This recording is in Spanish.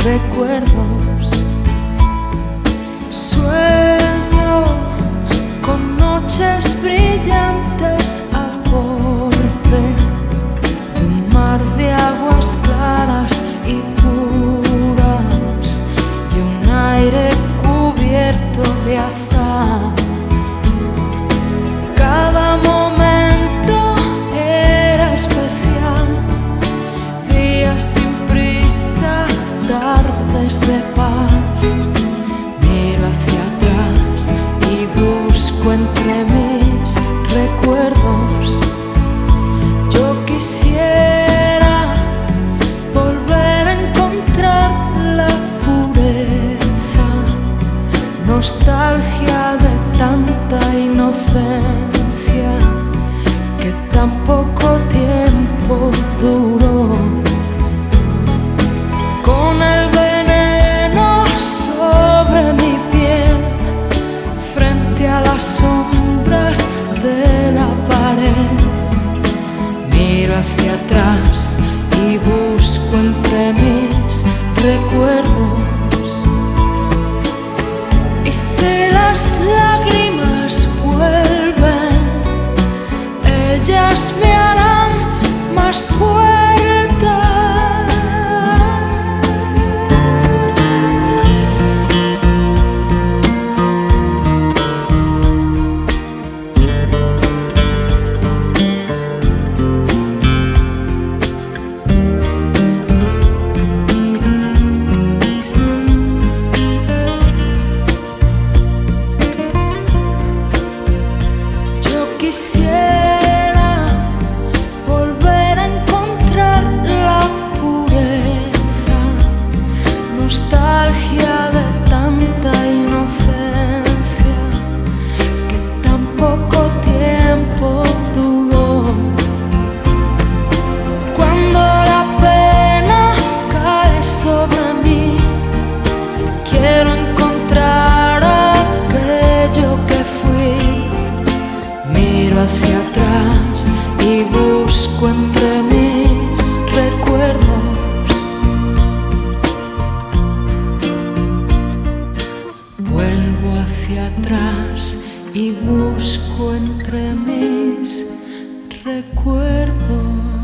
recuerdos. Sueño con noches brillantes al borde de un mar de aguas claras y puras y un aire cubierto de azahar. Cada momento era especial, días sin prisa, tardes de paz. Miro hacia atrás y busco entre mis recuerdos. Yo quisiera volver a encontrar la pureza, nostalgia de tanta inocencia que tan poco tiempo duró. Con el veneno sobre mi piel, frente a las sombras de la pared, miro hacia atrás y busco entre mis recuerdos. Y si las lágrimas vuelven, ellas me harán más fuerte. Quisiera volver a encontrar la pureza, nostalgia de tanta inocencia que tan poco tiempo duró. Cuando la pena cae sobre mí, quiero encontrar aquello que fui. Miro hacia atrás y busco entre mis recuerdos. Vuelvo hacia atrás y busco entre mis recuerdos.